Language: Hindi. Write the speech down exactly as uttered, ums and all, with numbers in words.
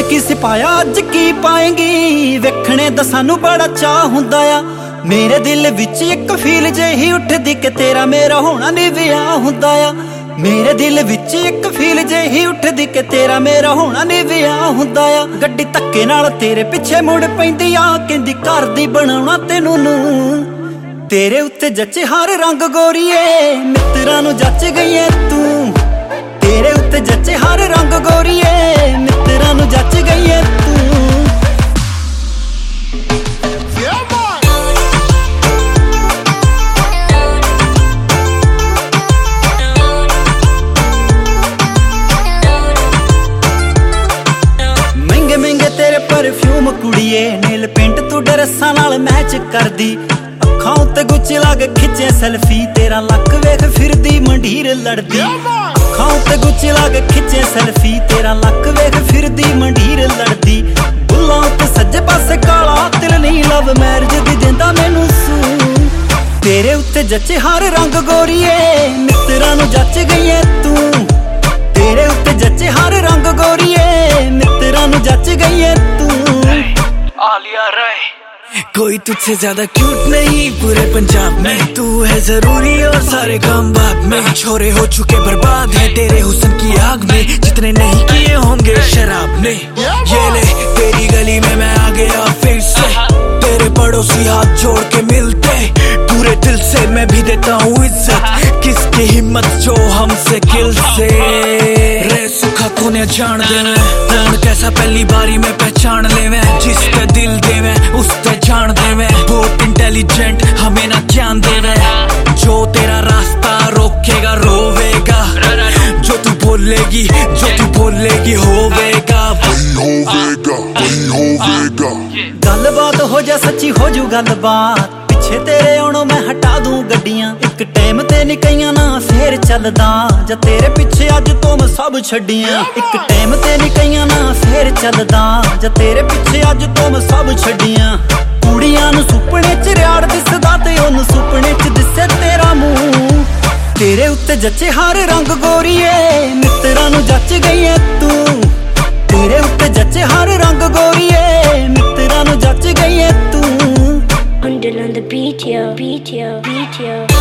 की सिपाया अज की पाएंगी, वेखने दा सानू बड़ा चाह हुंदा आ। मेरे दिल विच एक फील जेही उठदी कि तेरा मेरा होना नहीं विआह हुंदा आ। मेरे दिल विच एक फील जेही उठदी कि तेरा मेरा होना नहीं विआह हुंदा आ। गड्डी धक्के नाल तेरे पिछे मुड़ पैंदी आ, कहंदी घर दी बनाउणा तैनूं नूं। तेरे उत्ते जचे हर रंग गोरीए, मित्तरां नूं जच गई ऐ तू। तेरे उत्ते जचे हर रंग गोरीए, मित्तरां नूं जच गई ऐ तू। महंगे महंगे तेरे परफ्यूम कुड़िए, नेल पेंट तू ड्रेसां नाल मैच करदी। अखां उत्ते गुच्च ला के खिच्चे सेल्फी, तेरा लक वेख फिरदी मंडीर लड़दी। अखां उत्ते गुच्च ला के खिच्चे सेल्फी, तेरा लक वेख फिरदी मंडीर लड़दी। बुल्लां उत्ते सज्जे पासे काला तिल नहीं, लव मैरिज दी देंदा मैनूं सू। तेरे उत्ते जचे हर रंग गोरीए, मित्तरां नूं जच गई ऐ तू। तेरे उत्ते जचे हर रंग गोरीए, मित्तरां नूं जच गई ऐ तू। आलिया राय कोई तुझसे ज्यादा क्यूट नहीं पूरे पंजाब में, तू है जरूरी और सारे काम बाद में। छोरे हो चुके बर्बाद है तेरे हुस्न की आग में, जितने नहीं किए होंगे शराब ने। ये ले तेरी गली में मैं आ गया फिर से, तेरे पड़ोसी हाथ जोड़ के मिलते। पूरे दिल से मैं भी देता हूँ इज्जत, किसकी हिम्मत जो हमसे किल से। रे सुखा कोने जान दे मैं, कौन कैसा पहली बारी में पहचान ले मैं। जिसके दिल दे मैं उसते जान दे मैं, बहुत इंटेलिजेंट हमें ना ज्ञान दे मैं। जो तेरा रास्ता रोकेगा रोवेगा, जो तू बोलेगी जो तू बोलेगी होवेगा वही होवेगा वही होवेगा। गलबात हो जा सच्ची हो जू गलबात, पिछे तेरे आउणों मैं हटा दूं गड्डियां। एक टाइम ते निकईयां ना फेर चलदा, जा तेरे पिछे अज तो मैं सब छड्डियां। एक टाइम ते निकईयां ना फेर चलदा, जा तेरे पिछे अज तो मैं सब छड्डियां। कुड़ियां नूं सुपने च रियाड़ दिसदा ते ओनू सुपने च दिसे तेरा मूंह। तेरे उत्ते जचे हर रंग गोरीए, मित्तरां नूं जच गई ऐ तू। तेरे उत्ते जचे हर रंग गोरीए, मित्तरां नूं जच गई ऐ तू। Under on the beat, yo, beat, yo, beat, yo.